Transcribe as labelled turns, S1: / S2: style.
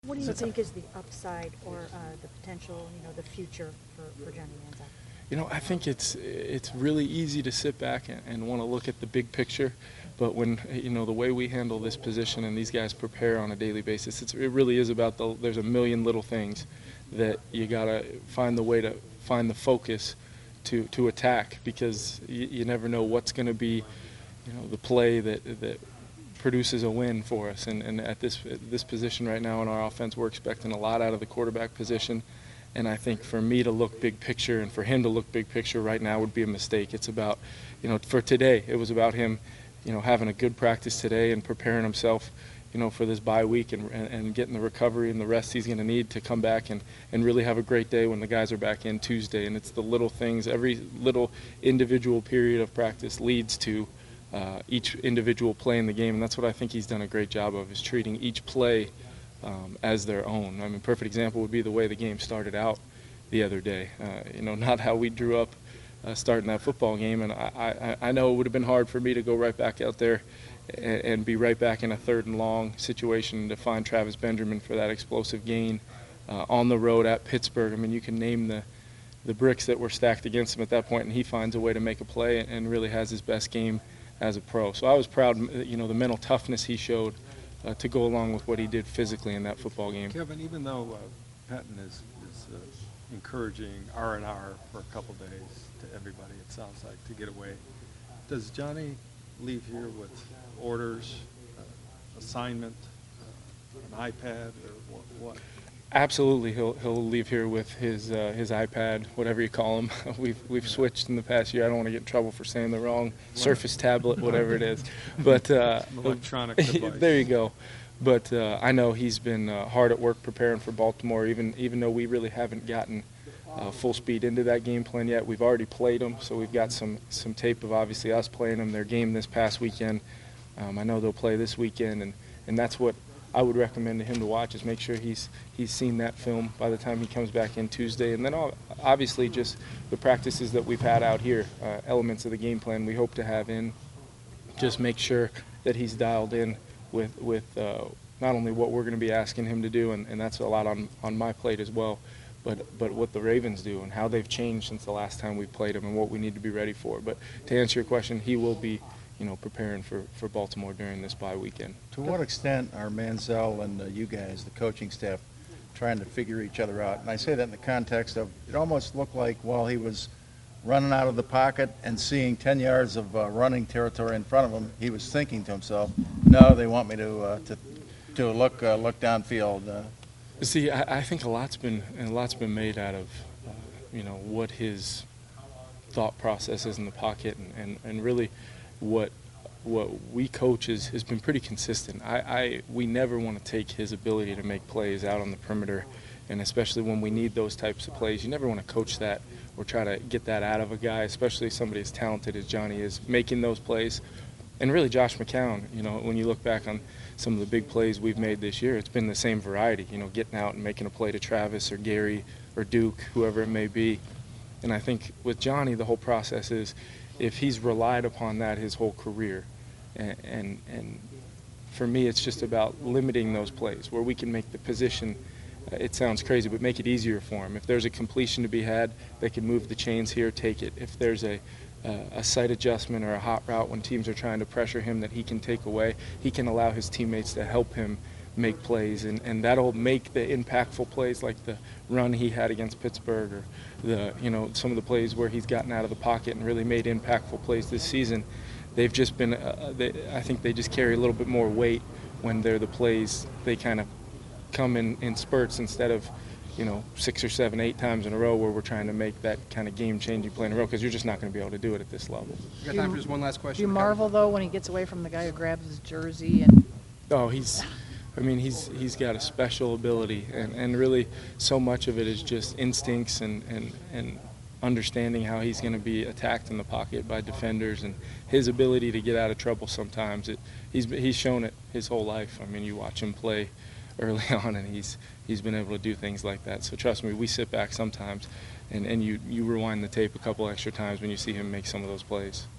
S1: What do you think is the upside or the potential, the future for Johnny Manziel?
S2: I think it's really easy to sit back and want to look at the big picture, but when the way we handle this position and these guys prepare on a daily basis, it really is about there's a million little things that you gotta find the way to find the focus to attack, because you never know what's going to be the play that produces a win for us. And at this position right now in our offense, we're expecting a lot out of the quarterback position. And I think for me to look big picture and for him to look big picture right now would be a mistake. It's about, for today, it was about him, having a good practice today and preparing himself, for this bye week and getting the recovery and the rest he's going to need to come back and really have a great day when the guys are back in Tuesday. And it's the little things, every little individual period of practice leads to each individual play in the game, and that's what I think he's done a great job of, is treating each play as their own. I mean, perfect example would be the way the game started out the other day. Not how we drew up starting that football game, and I know it would have been hard for me to go right back out there and be right back in a 3rd and long situation to find Travis Benjamin for that explosive gain on the road at Pittsburgh. I mean, you can name the bricks that were stacked against him at that point, and he finds a way to make a play and really has his best game as a pro. So I was proud, the mental toughness he showed to go along with what he did physically in that football game.
S3: Kevin, even though Patton is encouraging R&R for a couple days to everybody, it sounds like, to get away, does Johnny leave here with orders, assignment, an iPad, or what?
S2: Absolutely, he'll leave here with his iPad, whatever you call him. We've switched in the past year. I don't want to get in trouble for saying the wrong Surface tablet, whatever it is. But
S3: electronic device.
S2: There you go. But I know he's been hard at work preparing for Baltimore, even though we really haven't gotten full speed into that game plan yet. We've already played them, so we've got some tape of obviously us playing them, their game this past weekend. I know they'll play this weekend, and that's what I would recommend to him to watch, is make sure he's seen that film by the time he comes back in Tuesday. And then obviously just the practices that we've had out here, elements of the game plan we hope to have in. Just make sure that he's dialed in with not only what we're going to be asking him to do, and that's a lot on my plate as well, but what the Ravens do and how they've changed since the last time we played them and what we need to be ready for. But to answer your question, he will be preparing for Baltimore during this bye weekend.
S4: To what extent are Manziel and you guys, the coaching staff, trying to figure each other out? And I say that in the context of, it almost looked like while he was running out of the pocket and seeing 10 yards of running territory in front of him, he was thinking to himself, no, they want me to look downfield.
S2: See, I think a lot's been made out of what his thought process is in the pocket, and really what we coach has been pretty consistent. We never want to take his ability to make plays out on the perimeter, and especially when we need those types of plays, you never want to coach that or try to get that out of a guy, especially somebody as talented as Johnny is, making those plays. And really Josh McCown, when you look back on some of the big plays we've made this year, it's been the same variety, getting out and making a play to Travis or Gary or Duke, whoever it may be. And I think with Johnny, the whole process is, if he's relied upon that his whole career, and for me it's just about limiting those plays where we can make the position, it sounds crazy, but make it easier for him. If there's a completion to be had, they can move the chains here, take it. If there's a sight adjustment or a hot route when teams are trying to pressure him that he can take away, he can allow his teammates to help him make plays, and that'll make the impactful plays like the run he had against Pittsburgh, or some of the plays where he's gotten out of the pocket and really made impactful plays this season. They've just been I think they just carry a little bit more weight when they're the plays. They kind of come in spurts instead of 6 or 7, 8 times in a row where we're trying to make that kind of game-changing play in a row, because you're just not going to be able to do it at this level.
S5: We got time for just one last question.
S1: Do you marvel though when he gets away from the guy who grabs his jersey and?
S2: Oh, he's got a special ability, and really so much of it is just instincts and understanding how he's going to be attacked in the pocket by defenders, and his ability to get out of trouble sometimes. He's shown it his whole life. I mean, you watch him play early on, and he's been able to do things like that. So trust me, we sit back sometimes, and you rewind the tape a couple extra times when you see him make some of those plays.